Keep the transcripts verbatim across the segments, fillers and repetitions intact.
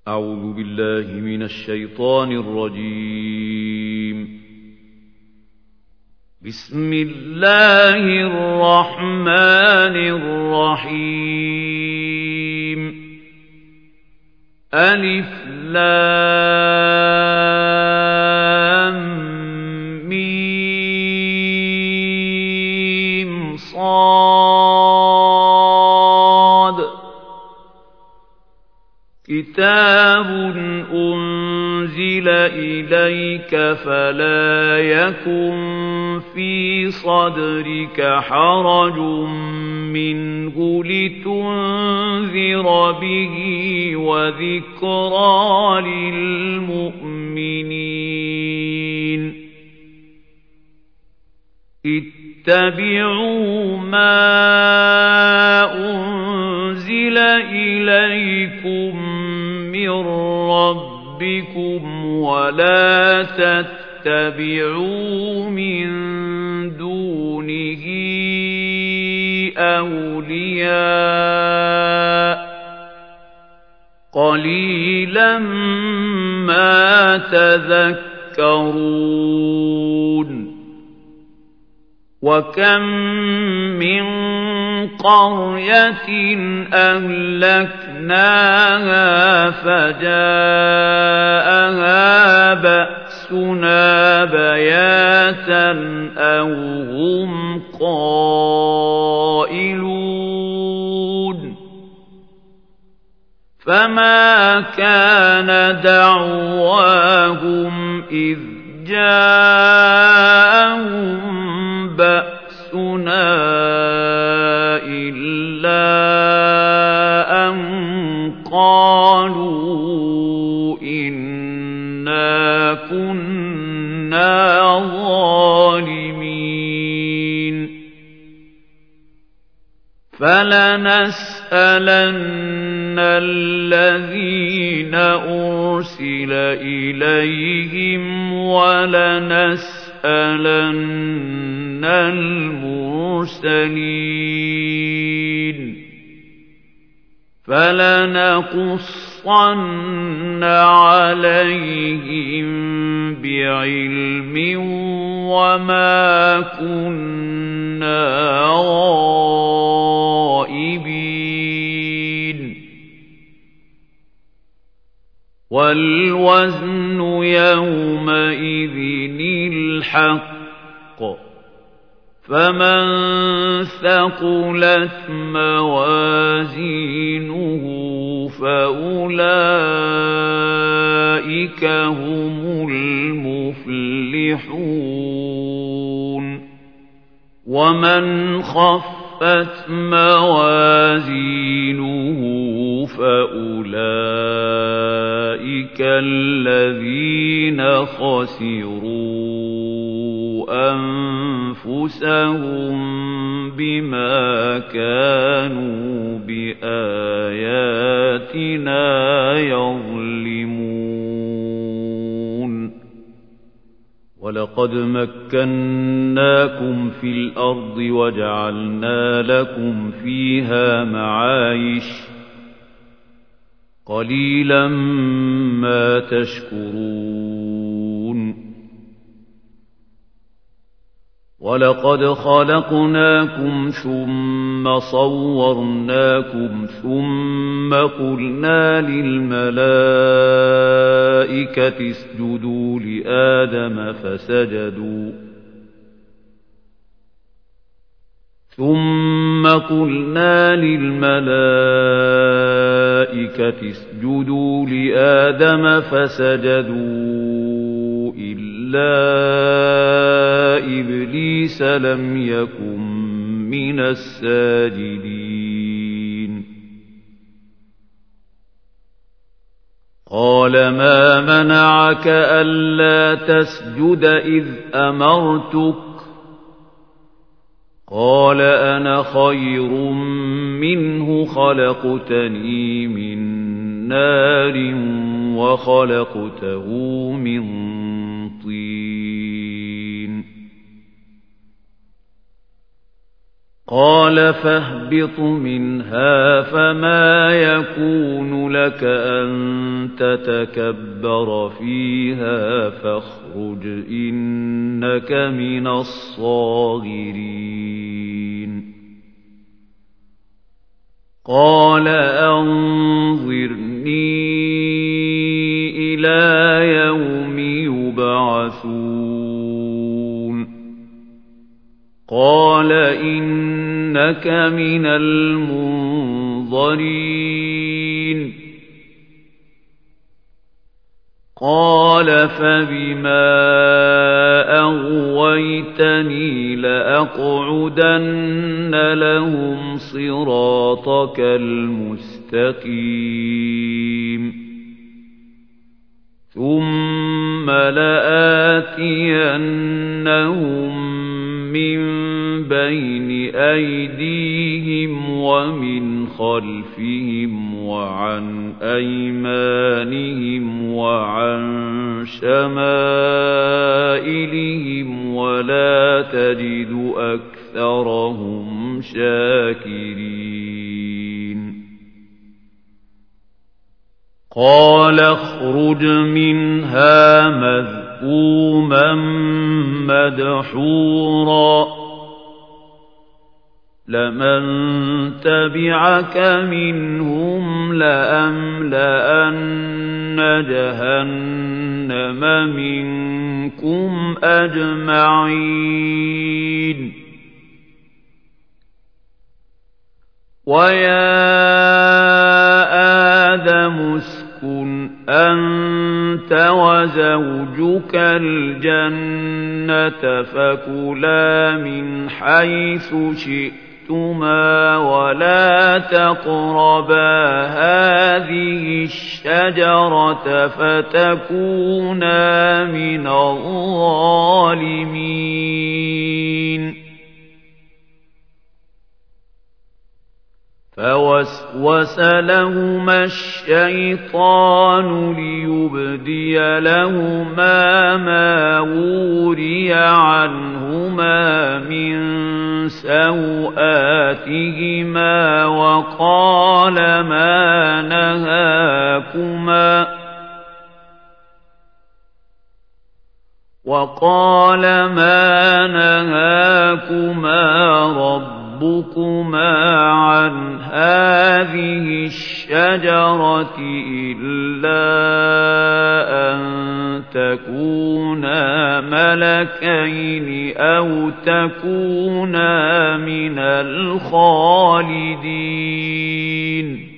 أعوذ بالله من الشيطان الرجيم. بسم الله الرحمن الرحيم. ألف لام ميم صاد. كتاب أنزل إليك فلا يكن في صدرك حرج منه لتنذر به وذكرى للمؤمنين. اتبعوا ما أنزل إليكم من ربكم ولا تتبعوا من دونه أولياء قليلا ما تذكرون. وكم من قرية أهلكناها فجاءها بأسنا بياتا أو هم قائلون. فما كان دعواهم إذ جاءهم بأسنا إلا أن قالوا إنا كنا ظالمين. فلنسألن الذين أرسل إليهم ولنسألن المرسلين. فلنقصن عليهم بعلم وما كنا غائبين. والوزن يومئذ الحق. فمن ثقلت موازينه فأولئك هم المفلحون. ومن خفت موازينه فأولئك الذين خسروا أنفسهم بما كانوا بآياتنا يظلمون. ولقد مكناكم في الأرض وجعلنا لكم فيها معايش قليلا ما تشكرون. ولقد خلقناكم ثم صورناكم ثم قلنا للملائكة اسجدوا لآدم فسجدوا ثم قلنا للملائكة اسجدوا لآدم فسجدوا إلا إبليس لم يكن من الساجدين. قال ما منعك ألا تسجد إذ أمرتك؟ قال أنا خير منه خلقتني من نار وخلقته من طين. قال فاهبط منها فما يكون لك أن تتكبر فيها فاخرج إنك من الصاغرين قال أنظرني إلى يوم يبعثون قال إنك من المنظرين قال فبما أغويتني لأقعدن لهم صراطك المستقيم ثم لآتينهم من بين أيديهم ومن خلفهم وعن أيمانهم وعن شمائلهم ولا تجد أكثرهم شاكرين قال اخرج منها مذءوما مدحورا لمن تبعك منهم لأملأن جهنم منكم أجمعين ويا آدم اسكن أنت وزوجك الجنة فكلا من حيث شئتما ولا تقربا هذه الشجرة فتكونا من الظالمين فوسوس لهما الشيطان ليبدي لهما ما وري عنهما من سوآتهما وقال ما نهاكما وقال ما نهاكما رب ربكما عن هذه الشجرة إلا أن تكونا ملكين أو تكونا من الخالدين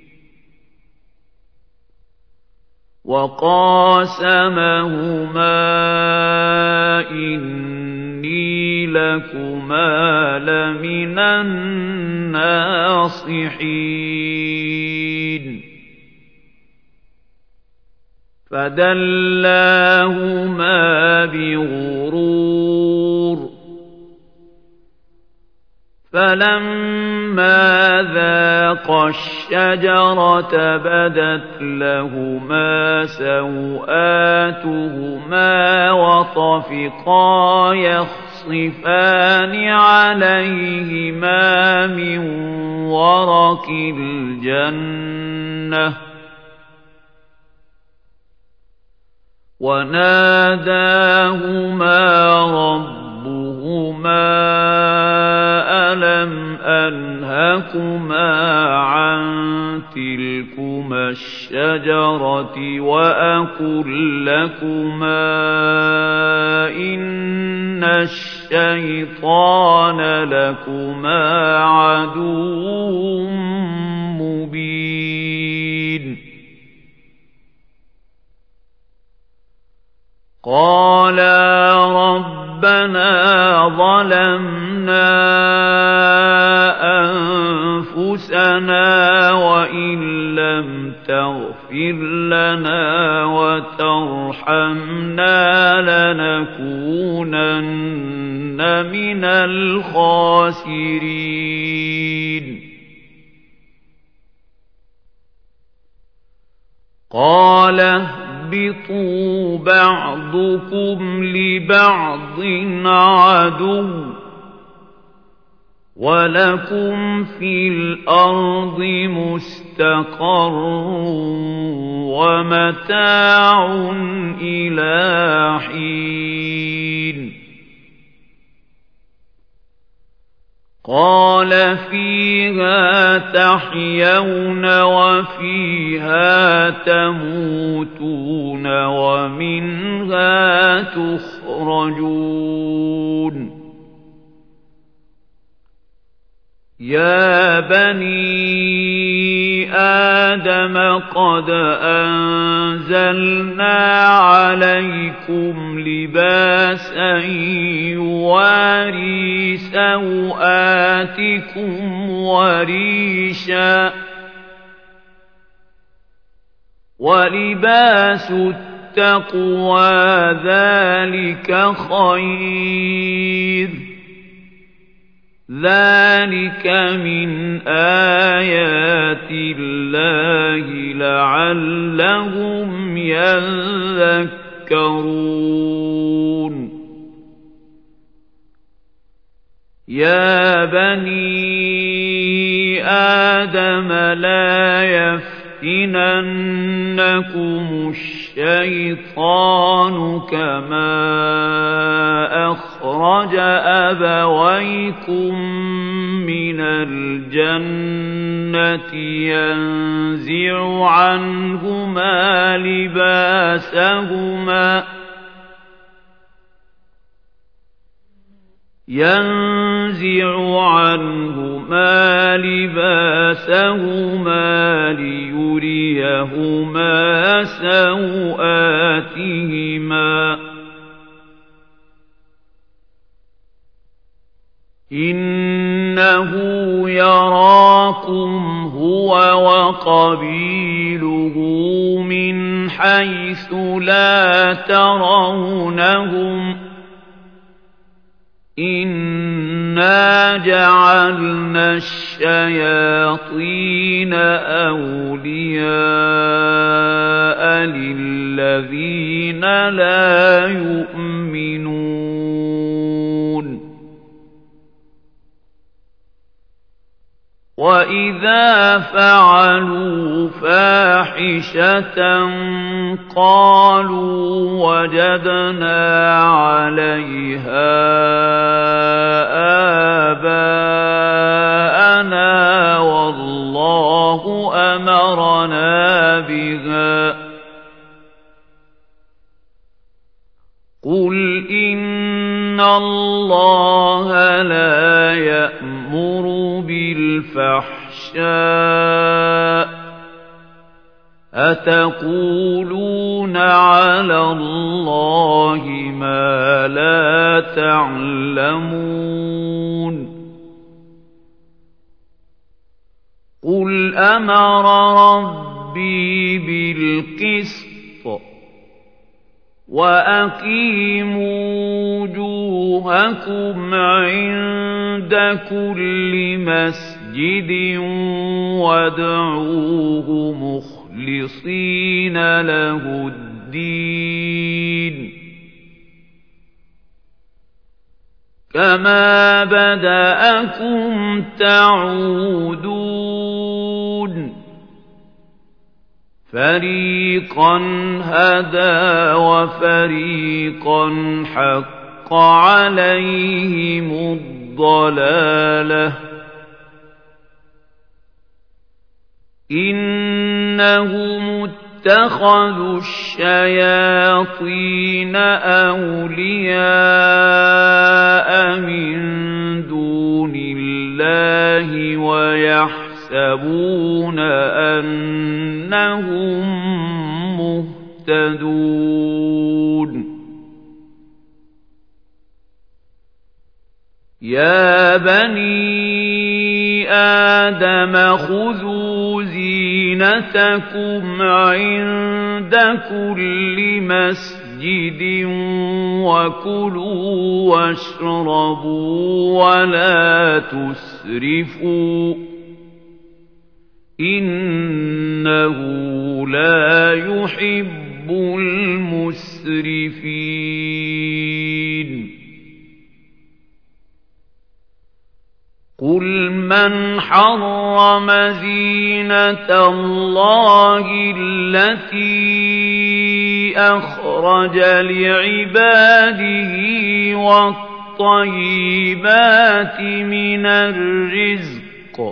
وقاسمهما إني لكما لمن الناصحين فدلاهما بغرور فلما ذاقا الشجرة بدت لهما سوآتهما وطفقا يخصفان عليهما من ورق الجنة وناداهما ربهما ألم أنهكما عن تلكما الشجرة وأقل لكما إن الشيطان لكما عدو مبين قالا ربنا ظلمنا أنفسنا وإن لم تغفر لنا وترحمنا لنكونن من الخاسرين قال اهبطوا بعضكم لبعض عدو وَلَكُمْ فِي الْأَرْضِ مُسْتَقَرٌّ وَمَتَاعٌ إِلَىٰ حِينٍ قَالَ فِيهَا تَحْيَوْنَ وَفِيهَا تَمُوتُونَ وَمِنْهَا تُخْرَجُونَ يَا بَنِي آدَمَ قَدْ أَنزَلْنَا عَلَيْكُمْ لِبَاسًا يُوَارِي سَوْآتِكُمْ وَرِيشًا وَلِبَاسُ التَّقْوَىٰ ذَٰلِكَ خَيْرٌ ذَلِكَ مِنْ آيَاتِ اللَّهِ لَعَلَّهُمْ يَذَّكَّرُونَ يَا بَنِي آدَمَ لَا يَفْتِنَنَّكُمُ الشَّيْطَانُ كَمَا أَخْرَجَ أَبَوَيْكُم مِّنَ الْجَنَّةِ يَنزِعُ عَنْهُمَا لِبَاسَهُمَا يَنزِعُ عَنْهُمَا لِبَاسَهُمَا لِيُرِيَهُمَا سَوْآتِهِمَا إِنَّهُ يَرَاكُمْ هُوَ وَقَبِيلُهُ مِنْ حَيْثُ لَا تَرَوْنَهُمْ إِنَّا جَعَلْنَا الشَّيَاطِينَ أَوْلِيَاءَ لِلَّذِينَ لَا يُؤْمِنُونَ وَإِذَا فَعَلُوا فَاحِشَةً قَالُوا وَجَدْنَا عَلَيْهَا آبَاءَنَا وَاللَّهُ أَمَرَنَا بِهَا قُلْ إِنَّ اللَّهَ لَا يَأْمُرُ بِالْفَحْشَاءِ أَتَقُولُونَ عَلَى اللَّهِ مَا لَا تَعْلَمُونَ قُلْ أَمَرَ رَبِّي بِالْقِسْطِ وَأَقِيمُوا وُجُوهَكُمْ عِندَ كُلِّ مَسْجِدٍ وَادْعُوهُ مُخْلِصِينَ لَهُ الدِّينَ كَمَا بَدَأَكُمْ تَعُودُونَ فَرِيقًا هَدَىٰ وَفَرِيقًا حَقَّ عَلَيْهِمُ الضَّلَالَةُ إِنَّهُمُ اتَّخَذُوا الشَّيَاطِينَ أَوْلِيَاءَ مِن دُونِ اللَّهِ وَيَحْسَبُونَ أَنَّهُم مُّهْتَدُونَ يَا بَنِي آدَمَ خُذُوا زِينَتَكُمْ عِندَ كُلِّ مَسْجِدٍ وَكُلُوا وَاشْرَبُوا وَلَا تُسْرِفُوا إِنَّهُ لَا يُحِبُّ الْمُسْرِفِينَ قُلْ مَنْ حَرَّمَ زِينَةَ اللَّهِ الَّتِي أَخْرَجَ لِعِبَادِهِ وَالطَّيِّبَاتِ مِنَ الرِّزْقِ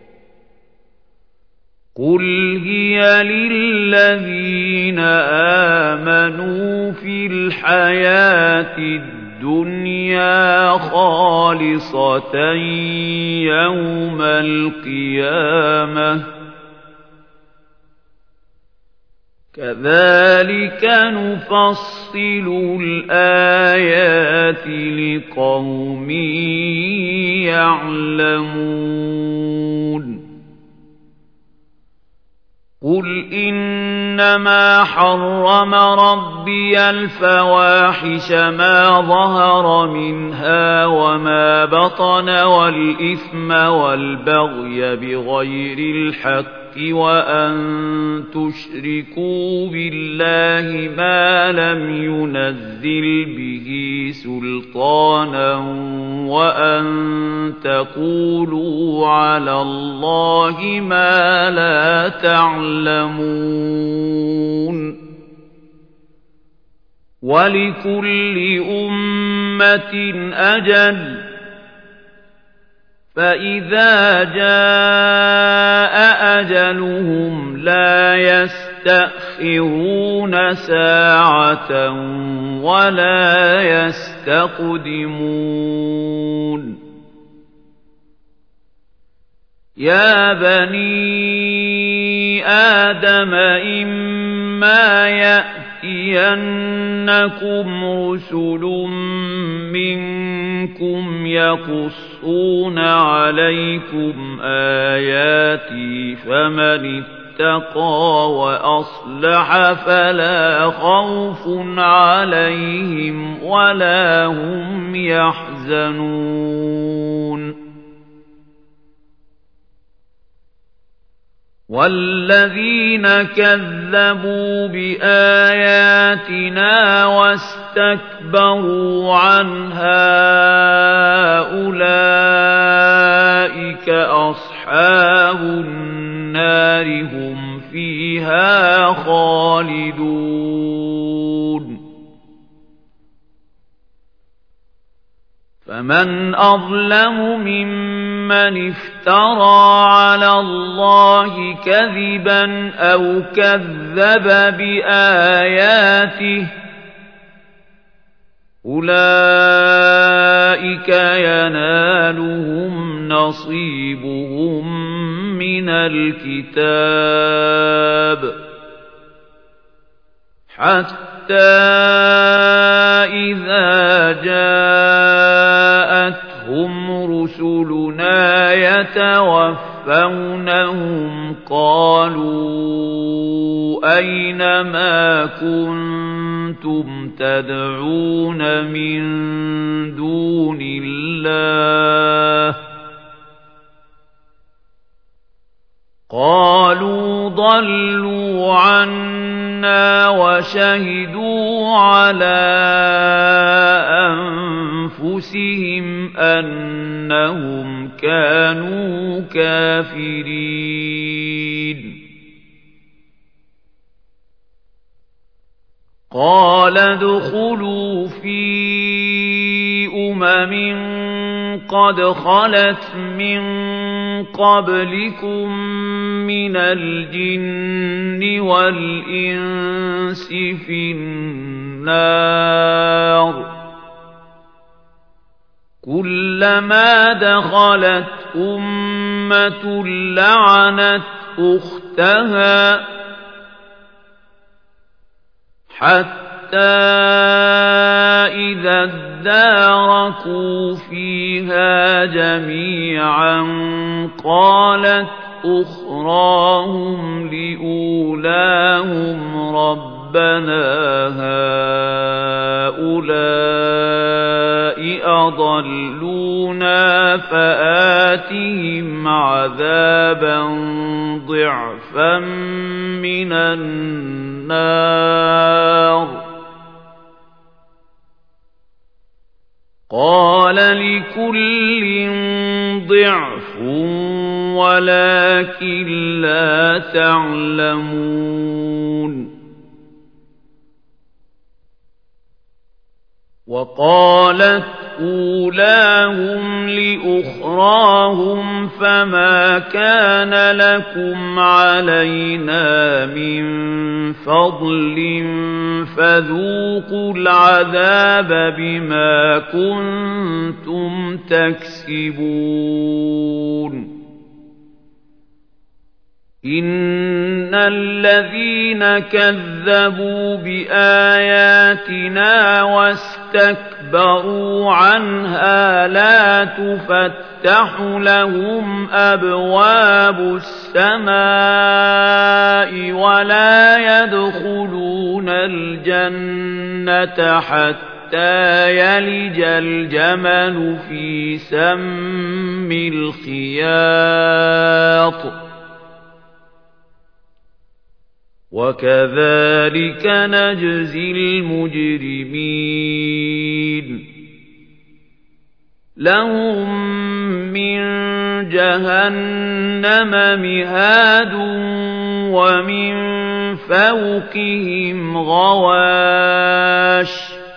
قُلْ هِيَ لِلَّذِينَ آمَنُوا فِي الْحَيَاةِ الدُّنْيَا خَالِصَةً يَوْمَ الْقِيَامَةِ كَذَلِكَ نُفَصِّلُ الْآيَاتِ لِقَوْمٍ يَعْلَمُونَ قُلْ إِنَّمَا حَرَّمَ رَبِّيَ الْفَوَاحِشَ مَا ظَهَرَ مِنْهَا وَمَا بَطَنَ وَالْإِثْمَ وَالْبَغْيَ بِغَيْرِ الْحَقِّ وَأَن تُشْرِكُوا بِاللَّهِ مَا لَمْ يُنَزِّلْ بِهِ سُلْطَانًا وَأَن تَقُولُوا عَلَى اللَّهِ مَا لَا تَعْلَمُونَ وَلِكُلِّ أُمَّةٍ أَجَلٌ فَإِذَا جَاءَ أَجَلُهُمْ لَا يَسْتَأْخِرُونَ سَاعَةً وَلَا يَسْتَقْدِمُونَ يَا بَنِي آدَمَ إِمَّا يَأْتِيَنَّكُمْ رُسُلٌ مِّنكُمْ يَقُصُّونَ عَلَيْكُمْ آيَاتِي فَمَنِ اتَّقَىٰ وَأَصْلَحَ فَلَا خَوْفٌ عَلَيْهِمْ وَلَا هُمْ يَحْزَنُونَ وَالَّذِينَ كَذَّبُوا بِآيَاتِنَا وَاسْتَكْبَرُوا عَنْهَا أُولَٰئِكَ أَصْحَابُ النَّارِ هُمْ فِيهَا خَالِدُونَ فَمَنْ أَظْلَمُ مِمَّنِ افْتَرَىٰ عَلَى اللَّهِ كَذِبًا أَوْ كَذَّبَ بِآيَاتِهِ أُولَٰئِكَ يَنَالُهُمْ نَصِيبُهُم مِّنَ الْكِتَابِ حَتَّىٰ إِذَا جَاءَتْهُمْ رُسُلُنَا يَتَوَفَّوْنَهُمْ قَالُوا أَيْنَ مَا كُنتُمْ تَدْعُونَ مِن دُونِ اللَّهِ قَالُوا ضَلُّوا عَنَّا وَشَهِدُوا عَلَىٰ أَنفُسِهِمْ أَنَّهُمْ كَانُوا كَافِرِينَ قَالَ ادْخُلُوا فِي أُمَمٍ قَدْ خَلَتْ مِن قَبْلِكُم مِّنَ الْجِنِّ وَالْإِنسِ فِي النَّارِ كُلَّمَا دَخَلَتْ أُمَّةٌ لَّعَنَتْ أُخْتَهَا حَتَّىٰ إِذَا ادَّارَكُوا فِيهَا جَمِيعًا قَالَتْ أُخْرَاهُمْ لِأُولَاهُمْ رَبَّنَا هَٰؤُلَاءِ أَضَلُّونَا فَآتِهِمْ عَذَابًا ضِعْفًا مِّنَ النَّارِ قَالَ لِكُلٍّ ضِعْفٌ وَلَٰكِن لَّا تَعْلَمُونَ وَقَالَتْ أُولَاهُمْ لِأُخْرَاهُمْ فَمَا كَانَ لَكُمْ عَلَيْنَا مِن فَضْلٍ فَذُوقُوا الْعَذَابَ بِمَا كُنتُمْ تَكْسِبُونَ إِنَّ الَّذِينَ كَذَّبُوا بِآيَاتِنَا وَاسْتَكْبَرُوا عَنْهَا لَا تُفَتَّحُ لَهُمْ أَبْوَابُ السَّمَاءِ وَلَا يَدْخُلُونَ الْجَنَّةَ حَتَّىٰ يَلِجَ الْجَمَلُ فِي سَمِّ الْخِيَاطِ وَكَذَٰلِكَ نَجْزِي الْمُجْرِمِينَ لَهُم مِّن جَهَنَّمَ مِهَادٌ وَمِن فَوْقِهِمْ غَوَاشٍ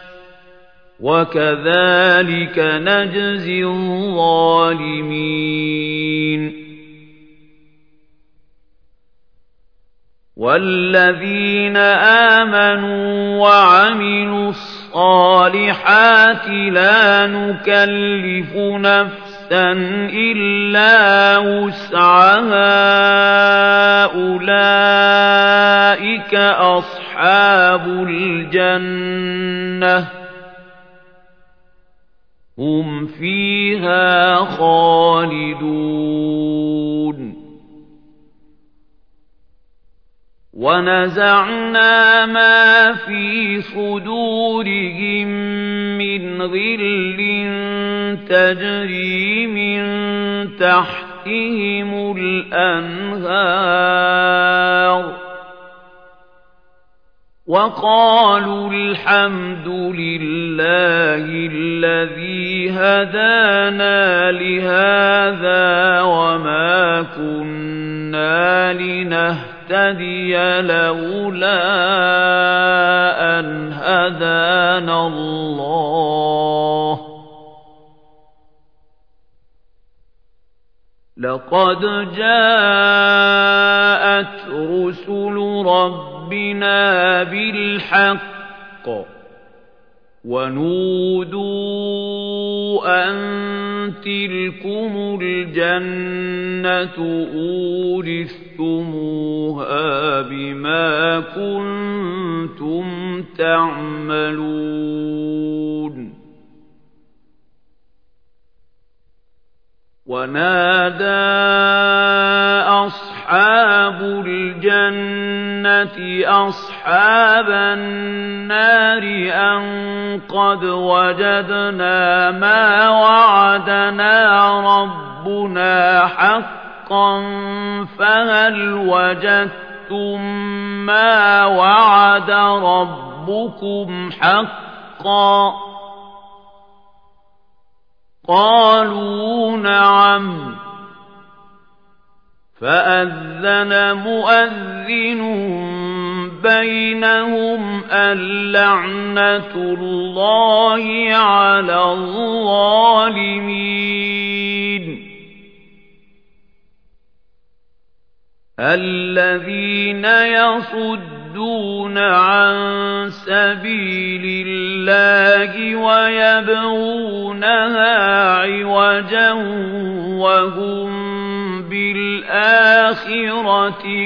وَكَذَٰلِكَ نَجْزِي الظَّالِمِينَ وَالَّذِينَ آمَنُوا وَعَمِلُوا الصَّالِحَاتِ لَا نُكَلِّفُ نَفْسًا إِلَّا وُسْعَهَا أُولَٰئِكَ أَصْحَابُ الْجَنَّةِ هُمْ فِيهَا خَالِدُونَ وَنَزَعْنَا مَا فِي صُدُورِهِم مِّنْ غِلٍّ تَجْرِي مِن تَحْتِهِمُ الْأَنْهَارُ وَقَالُوا الْحَمْدُ لِلَّهِ الَّذِي هَدَانَا لِهَٰذَا وَمَا كُنَّا لِنَهْتَدِيَ لَوْلَا أَنْ هَدَانَا اللَّهُ لَقَدْ جَاءَتْ رُسُلُ رَبِّنَا بِالْحَقِّ وَنُودُوا أَن تِلْكُمُ الْجَنَّةُ أُورِثْتُمُوهَا بِمَا كُنتُمْ تَعْمَلُونَ وَنَادَى أَصْحَابُ الْجَنَّةِ أَصْحَابَ النَّارِ أَن قَدْ وَجَدْنَا مَا وَعَدَنَا رَبُّنَا حَقًّا فَهَلْ وَجَدتُّم مَّا وَعَدَ رَبُّكُمْ حَقًّا قَالُوا نَعَمْ فَأَذَّنَ مُؤَذِّنٌ بَيْنَهُمْ اللَّعْنَةُ اللَّهِ عَلَى الظَّالِمِينَ الَّذِينَ يَصُدُّونَ عَن سَبِيلِ اللَّهِ وَيَبْغُونَهَا عِوَجًا وَهُم بِالْآخِرَةِ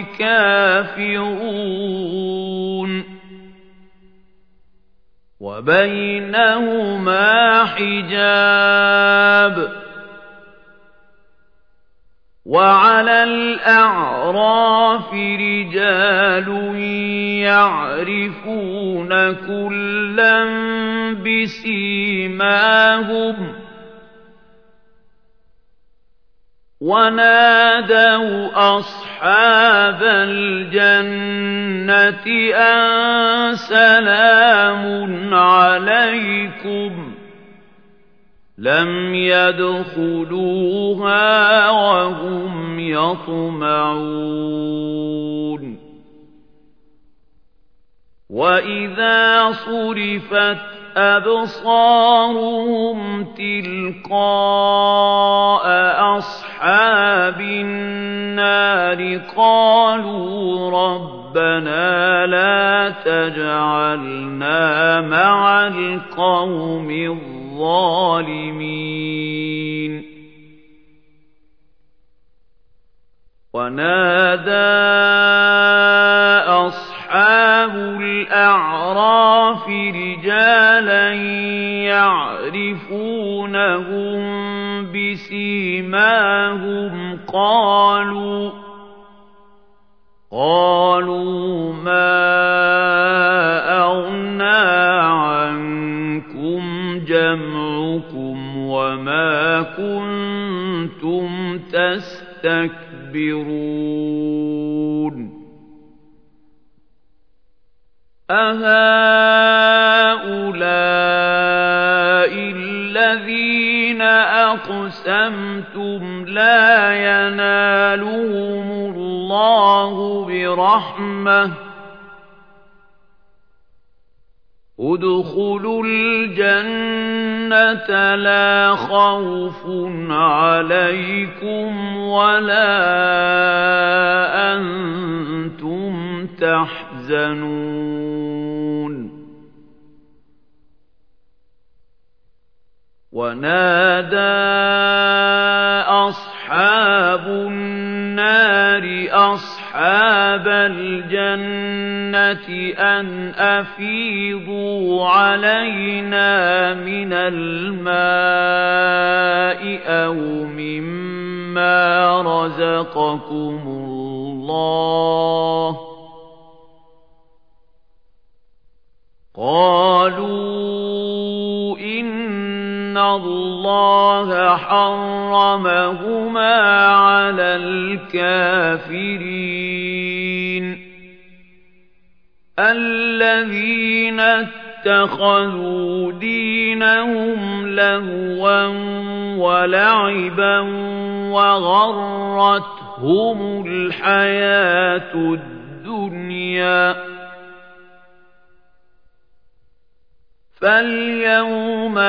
كَافِرُونَ وَبَيْنَهُمَا حِجَابٌ وَعَلَى الْأَعْرَافِ رِجَالٌ يَعْرِفُونَ كُلًّا بِسِيمَاهُمْ وَنَادَوْا أَصْحَابَ الْجَنَّةِ أَن سَلَامٌ عَلَيْكُمْ لم يدخلوها وهم يطمعون وإذا صرفت أبصارهم تلقاء أصحاب النار قالوا ربنا لا تجعلنا مع القوم الظالمين ونادى أصحاب الأعراف رجالا يعرفونهم بسيماهم قالوا قالوا ما أغنى عنكم جمعكم وما كنتم تستكبرون أهؤلاء الذين أقسمتم لا ينالهم الله برحمة ادخلوا الجنة لا خوف عليكم ولا أنتم تحزنون ونادى أصحاب النار أصحاب الجنة أن أفيضوا علينا من الماء أو مما رزقكم الله قالوا إن الله حرمهما على الكافرين الذين اتخذوا دينهم لهوا ولعبا وغرتهم الحياة الدنيا فاليوم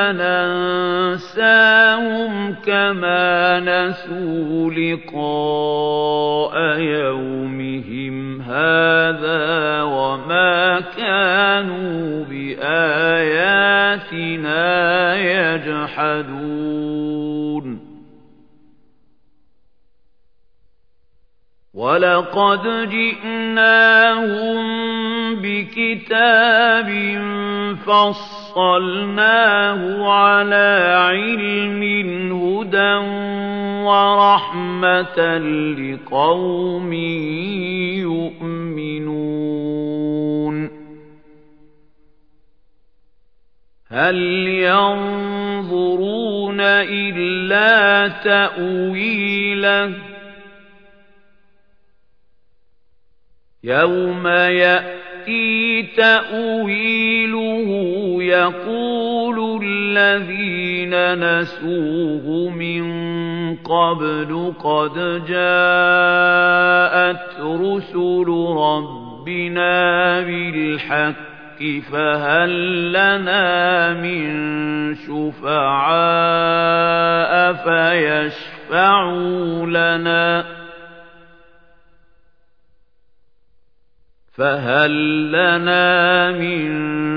ننساهم كما نسوا لقاء يومهم هذا وما كانوا بآياتنا يجحدون ولقد جئناهم بكتاب فصلناه على علم هدى ورحمة لقوم يؤمنون هل ينظرون إلا تأويله يوم يأتي تأويله يقول الذين نسوه من قبل قد جاءت رسل ربنا بالحق فهل لنا من شفعاء فيشفعوا لنا فهل لنا من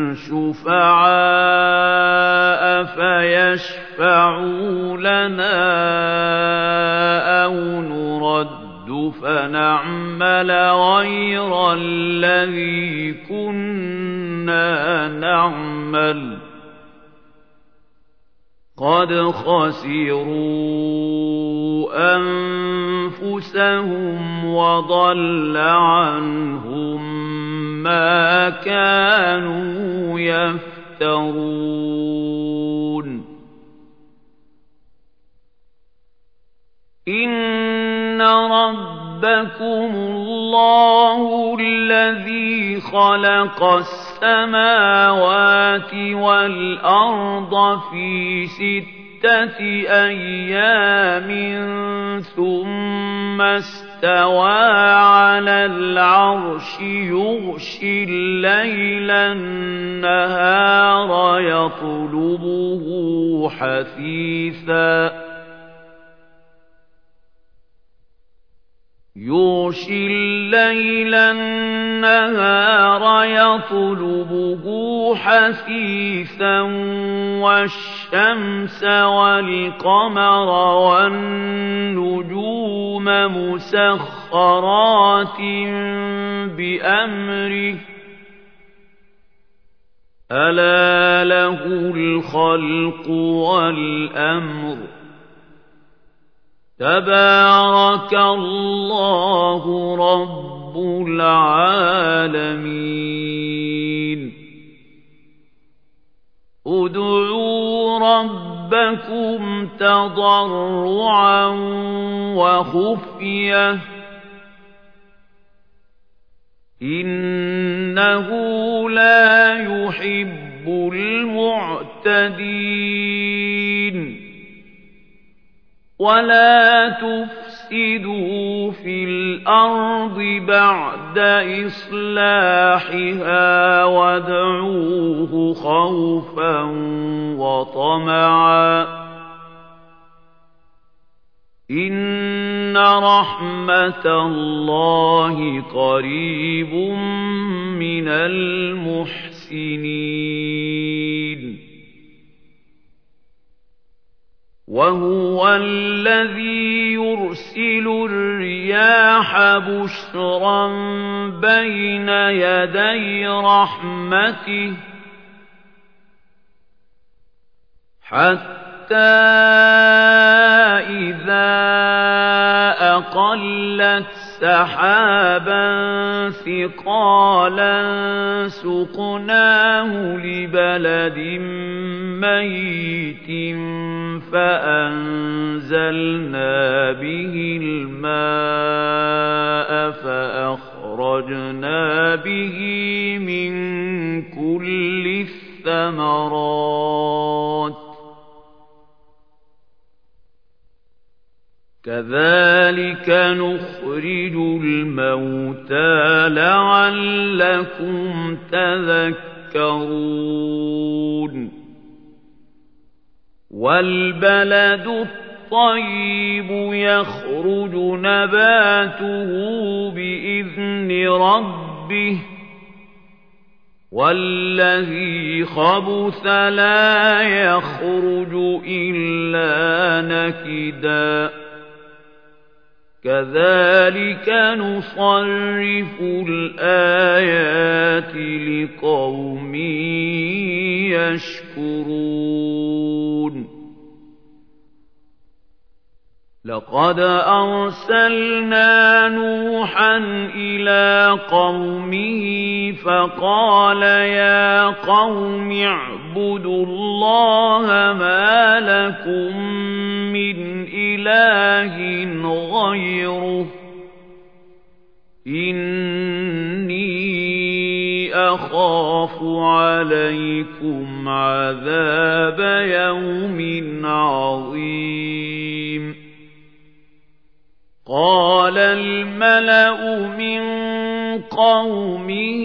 شفعاء فيشفعوا لنا أو نرد فنعمل غير الذي كنا نعمل قد خسروا أنفسهم وضل عنهم ما كانوا يفترون إن ربكم الله الذي خلق السماوات والأرض في ستة ستة أيام ثم استوى على العرش يغشي الليل النهار يطلبه حثيثا يغشي الليل النهار يطلبه حثيثا والشمس والقمر والنجوم مسخرات بأمره ألا له الخلق والأمر تبارك الله رب العالمين ادعوا ربكم تضرعا وخفية إنه لا يحب المعتدين ولا تفسدوا في الأرض بعد إصلاحها وادعوه خوفا وطمعا إن رحمة الله قريب من المحسنين وهو الذي يرسل الرياح بشرا بين يدي رحمته حتى إذا أقلت سحابا ثقالا سقناه لبلد ميت فأنزلنا به الماء فأخرجنا به من كل الثمرات كذلك نخرج الموتى لعلكم تذكرون والبلد الطيب يخرج نباته بإذن ربه والذي خبث لا يخرج إلا نكدا كذلك نصرف الآيات لقوم يشكرون لقد أرسلنا نوحا إلى قومه فقال يا قوم اعبدوا الله ما لكم من إله غيره إني أخاف عليكم عذاب يوم عظيم قال الملأ من قومه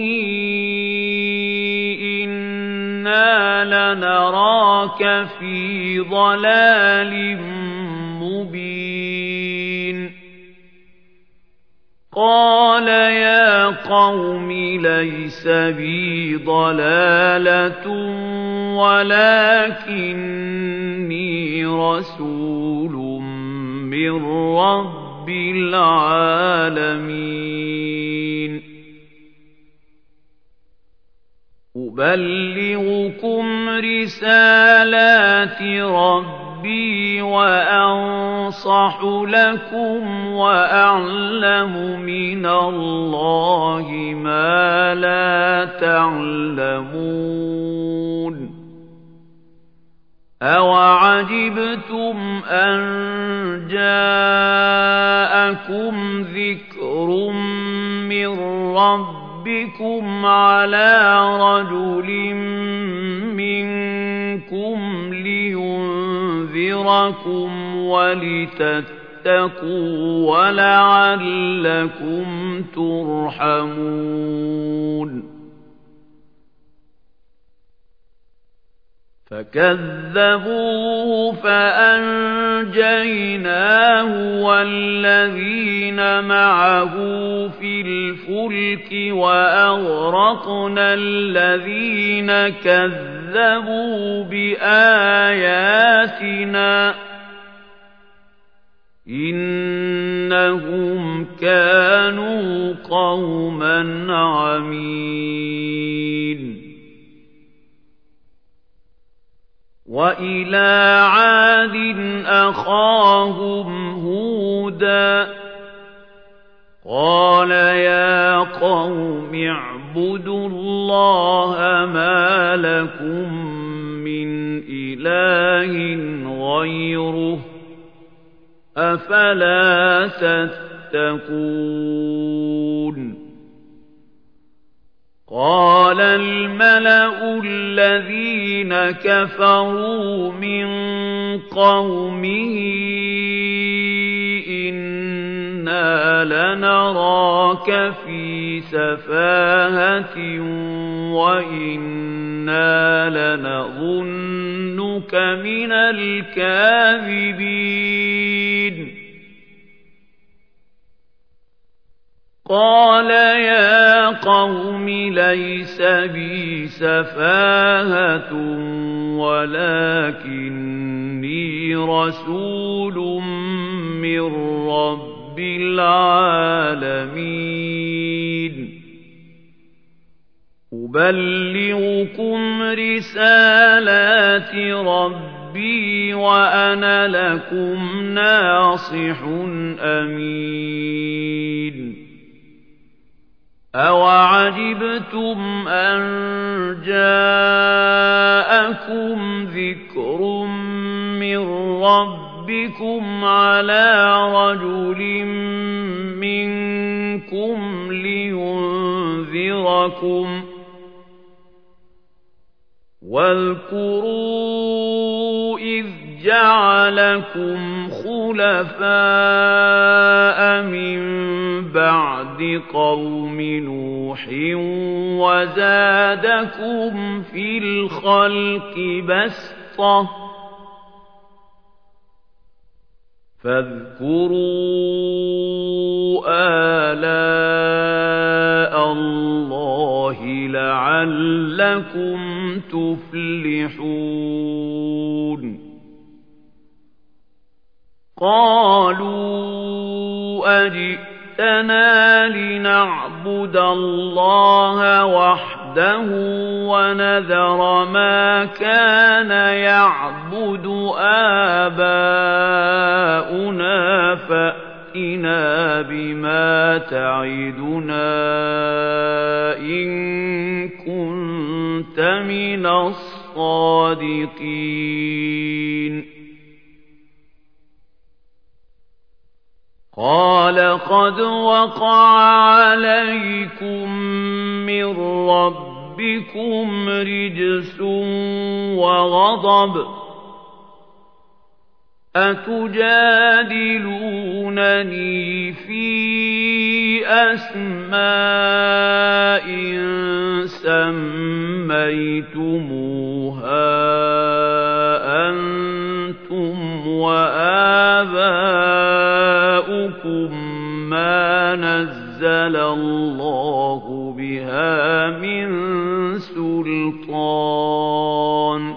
إنا لنراك في ضلال مبين قال يا قوم ليس بي ضلالة ولكني رسول من رب العالمين أبلغكم رسالات ربي وأنصح لكم وأعلم من الله ما لا تعلمون أَوَعَجِبْتُمْ أَنْ جَاءَكُمْ ذِكْرٌ مِّن رَّبِّكُمْ عَلَىٰ رَجُلٍ مِّنكُمْ لِيُنذِرَكُمْ لينذركم ولتتقوا ولعلكم ترحمون فكذبوه فأنجيناه والذين معه في الفلك وأغرقنا الذين كذبوا بآياتنا إنهم كانوا قوما عمين وإلى عاد أخاهم هودا قال يا قوم اعبدوا الله ما لكم من إله غيره أفلا تتقون قال الملأ الذين كفروا من قومه إنا لنراك في سفاهة وإنا لنظنك من الكاذبين قال يا قوم ليس بي سفاهة ولكني رسول من رب العالمين أبلغكم رسالات ربي وأنا لكم ناصح أمين أَوَعَجِبْتُمْ أَنْ جَاءَكُمْ ذِكْرٌ مِّنْ رَبِّكُمْ عَلَى رَجُلٍ مِّنْكُمْ لِيُنذِرَكُمْ وَاذْكُرُوا إِذْ جَعَلَكُمْ خُلَفَاءَ مِنْ بَعْدِ قَوْمِ نُوحٍ وَزَادَكُمْ فِي الْخَلْقِ بَسْطَةً فاذكروا آلاء الله لعلكم تفلحون قالوا أجئتنا لنعبد الله وحده ونذر ما كان يعبد آباؤنا فأتنا بما تعدنا إن كنت من الصادقين قال قد وقع عليكم من ربكم رجس وغضب أتجادلونني في أسماء سميتموها أنتم وآباؤكم ما نزل الله بها من سلطان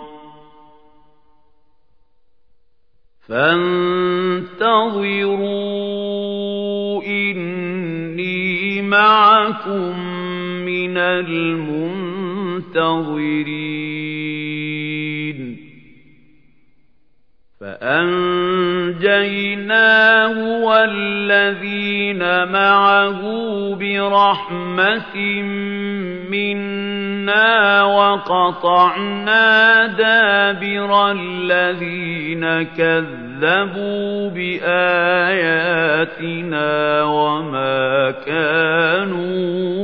فانتظروا إني معكم من المنتظرين فأنجيناه والذين معه برحمة منا وقطعنا دابر الذين كذبوا بآياتنا وما كانوا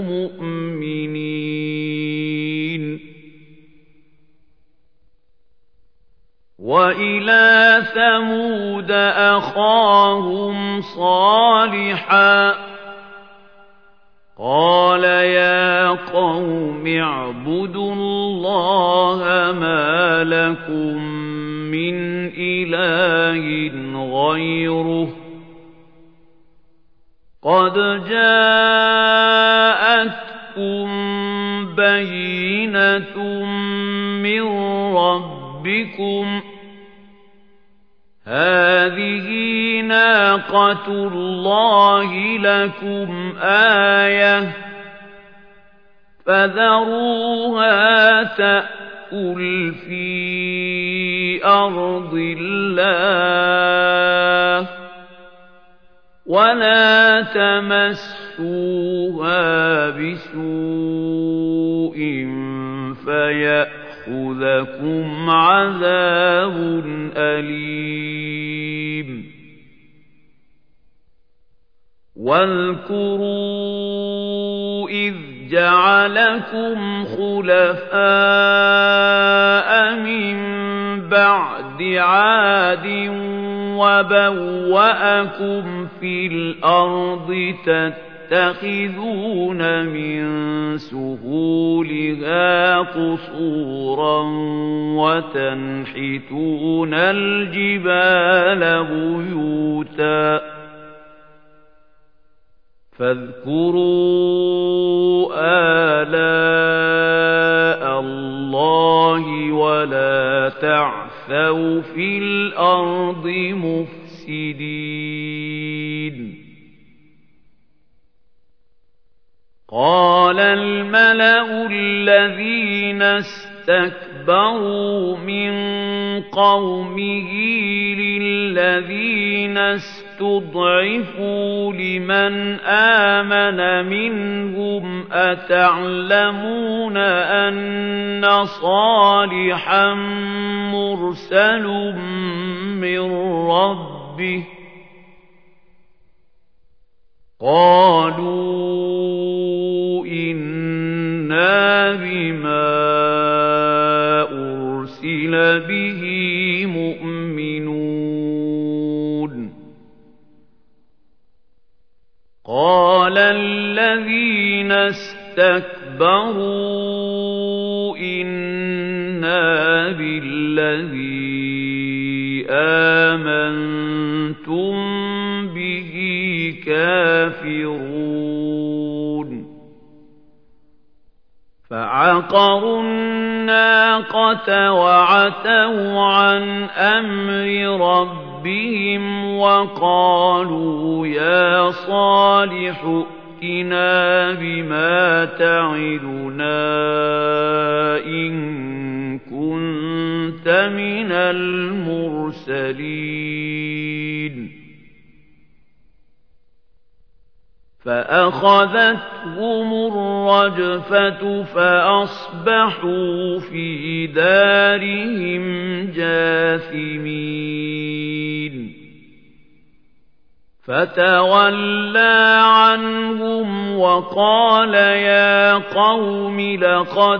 مؤمنين وإلى ثمود أخاهم صالحا قال يا قوم اعبدوا الله ما لكم من إله غيره قد جاءتكم بينة من ربكم هذه ناقة الله لكم آية فذروها تأكل في أرض الله ولا تمسوها بسوء فيأخذكم عذاب أليم واذكروا إذ جعلكم خلفاء من بعد عاد وبوأكم في الأرض تتخذون من سهولها قصورا وتنحتون الجبال بيوتا فاذكروا آلاء الله ولا تعثوا في الأرض مفسدين قال الملأ الذين استكبروا من قومه للذين استضعفوا لمن آمن منهم أتعلمون أن صالحا مرسل من ربه قالوا إنا بما أرسل به مؤمنون قال الذين استكبروا إنا بالذي آمنتم به كافرون فعقروا الناقة وعتوا عن أمر ربهم وقالوا يا صالح ائتنا بما تعدنا إن كنت من المرسلين فأخذتهم الرجفة فأصبحوا في دارهم جاثمين فتولى عنهم وقال يا قوم لقد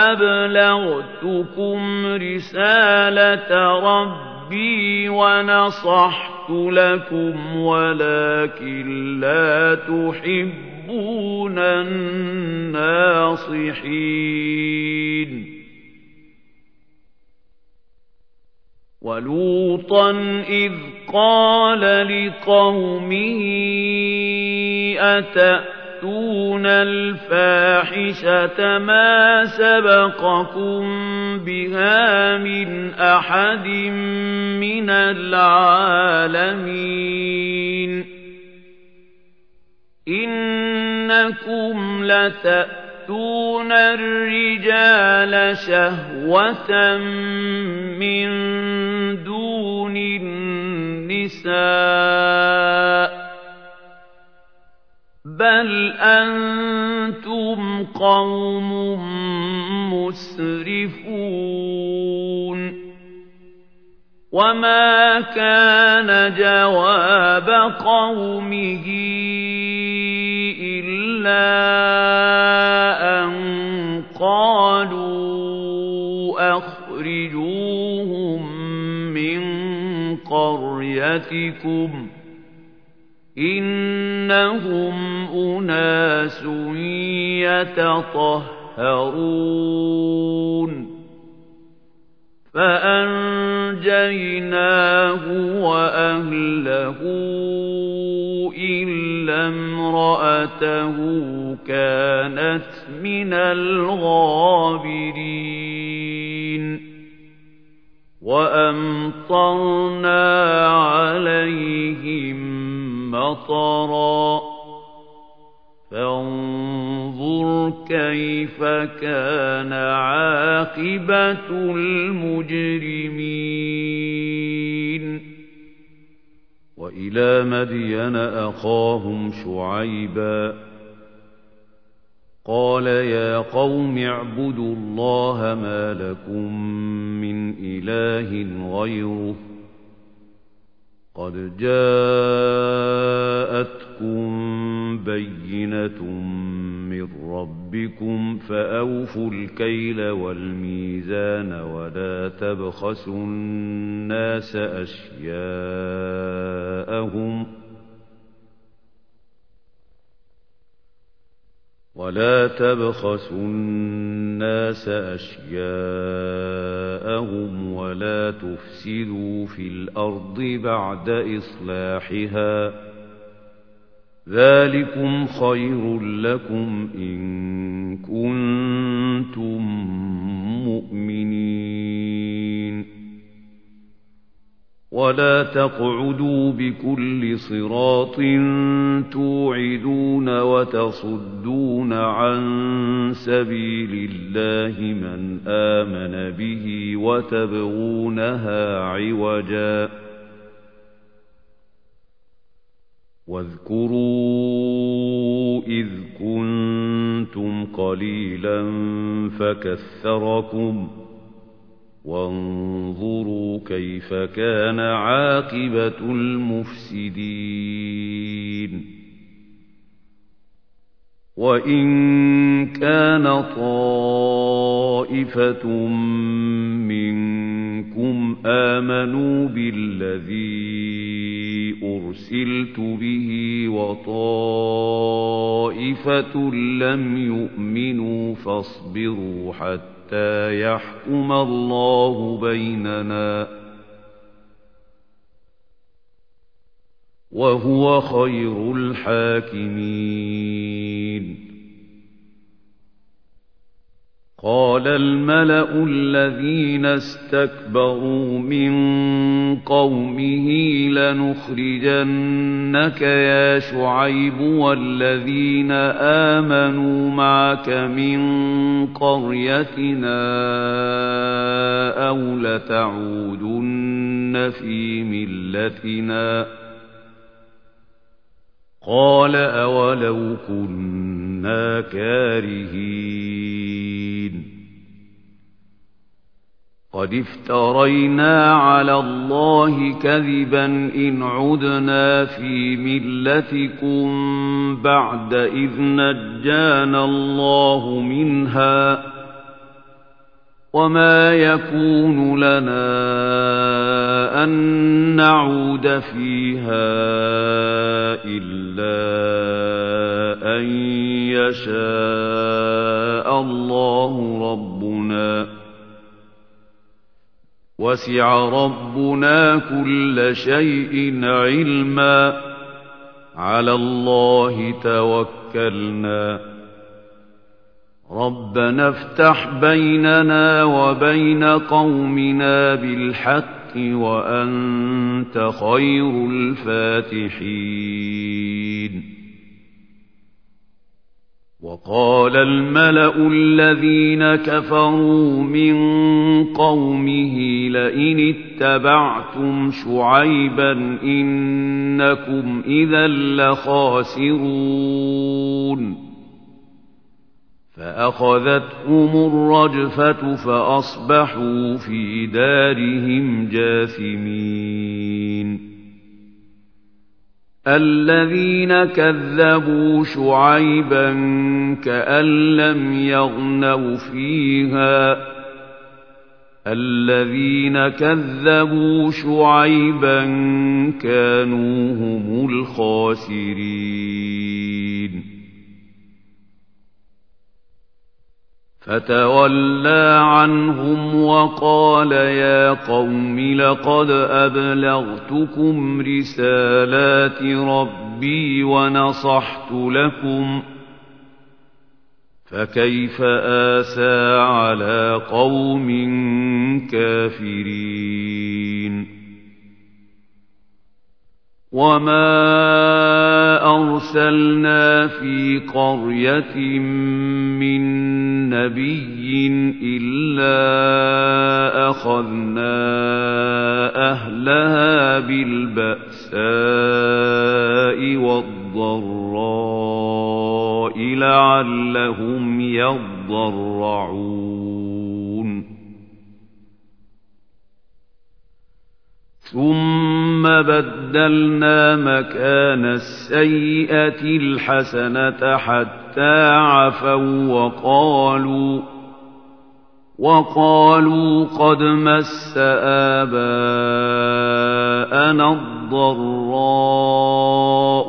أبلغتكم رسالة ربي ونصحت لكم ولكن لا تحبون الناصحين ولوطا إذ قال لقومه أتأتون الفاحشة ما سبقكم بها من أحد من العالمين إنكم لتأتون الرجال شهوة من دون النساء بل أنتم قوم مسرفون وما كان جواب قومه إلا أن قالوا أخرجوهم قريتكم إنهم أناس يتطهرون فأنجيناه وأهله إلا امرأته كانت من الغابرين وأمطرنا عليهم مطرا فانظر كيف كان عاقبة المجرمين وإلى مدين أخاهم شعيبا قال يا قوم اعبدوا الله ما لكم من إله غيره قد جاءتكم بينة من ربكم فأوفوا الكيل والميزان ولا تبخسوا الناس أشياءهم ولا تبخسوا الناس أشياءهم ولا تفسدوا في الأرض بعد إصلاحها ذلكم خير لكم إن كنتم مؤمنين ولا تقعدوا بكل صراط توعدون وتصدون عن سبيل الله من آمن به وتبغونها عوجا واذكروا إذ كنتم قليلا فكثركم وانظروا كيف كان عاقبة المفسدين وإن كان طائفة منكم آمنوا بالذي أرسلت به وطائفة لم يؤمنوا فاصبروا حتى حتى يحكم الله بيننا وهو خير الحاكمين قال الملأ الذين استكبروا من قومه لنخرجنك يا شعيب والذين آمنوا معك من قريتنا أو لتعودن في ملتنا قال أولو كنا كارهين قد افترينا على الله كذبا إن عدنا في ملتكم بعد إذ نجانا الله منها وما يكون لنا أن نعود فيها إلا أن يشاء الله ربنا وسع ربنا كل شيء علما على الله توكلنا ربنا افتح بيننا وبين قومنا بالحق وأنت خير الفاتحين وقال الملأ الذين كفروا من قومه لئن اتبعتم شعيبا إنكم إذا لخاسرون فأخذتهم الرجفة فأصبحوا في دارهم جاثمين الذين كذبوا شعيبا كأن لم يغنوا فيها الذين كذبوا شعيبا كانوا هم الخاسرين فتولى عنهم وقال يا قوم لقد أبلغتكم رسالات ربي ونصحت لكم فكيف آسى على قوم كافرين وما أرسلنا في قرية من نبي إلا أخذنا أهلها بالبأساء والضراء لعلهم يضرعون ثم بدلنا مكان السيئة الحسنة حتى عفوا وقالوا وقالوا قد مس آباءنا الضراء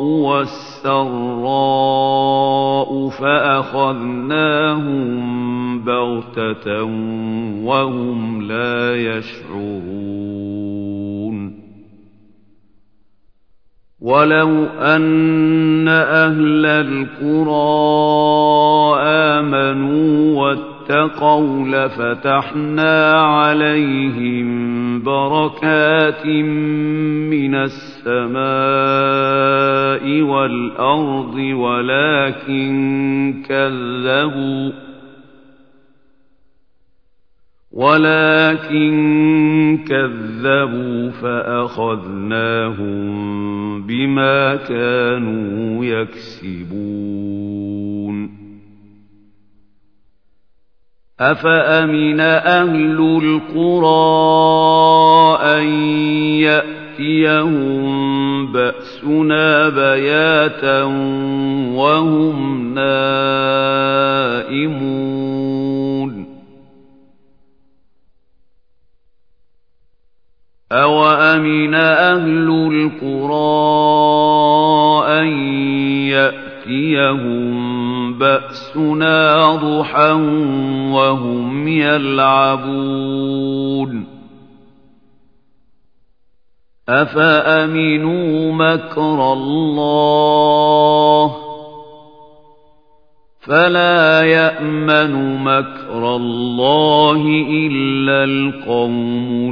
والسراء فأخذناهم بغتة وهم لا يشعرون ولو أن أهل القرى آمنوا واتقوا لفتحنا عليهم بركات من السماء والأرض ولكن كذبوا ولكن كذبوا فأخذناهم بما كانوا يكسبون أفأمن أهل القرى أن يأتيهم بأسنا بياتا وهم نائمون أوأمن أهل القرى أن يأتيهم بأسنا ضحى وهم يلعبون أفأمنوا مكر الله فلا يأمن مكر الله إلا القوم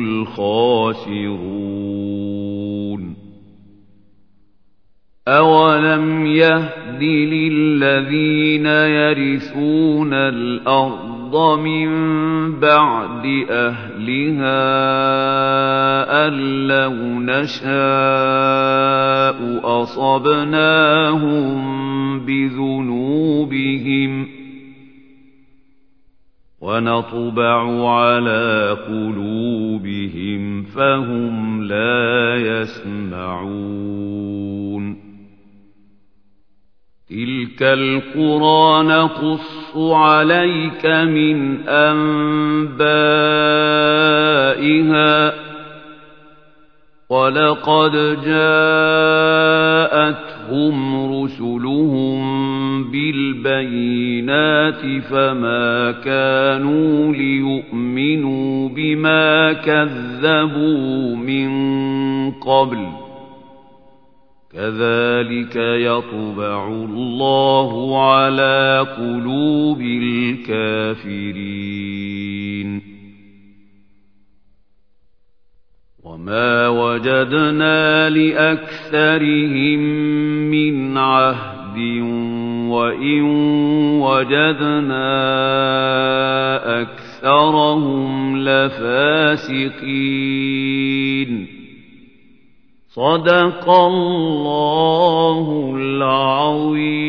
الخاسرون أولم يهد للذين يرثون الأرض من بعد أهلها أن لو نشاء أصبناهم بذنوبهم ونطبع على قلوبهم فهم لا يسمعون تلك القرى نقص عليك من أنبائها ولقد جاءتهم رسلهم بالبينات فما كانوا ليؤمنوا بما كذبوا من قبل كذلك يطبع الله على قلوب الكافرين وما وجدنا لأكثرهم من عهد وإن وجدنا أكثرهم لفاسقين صدق الله العظيم.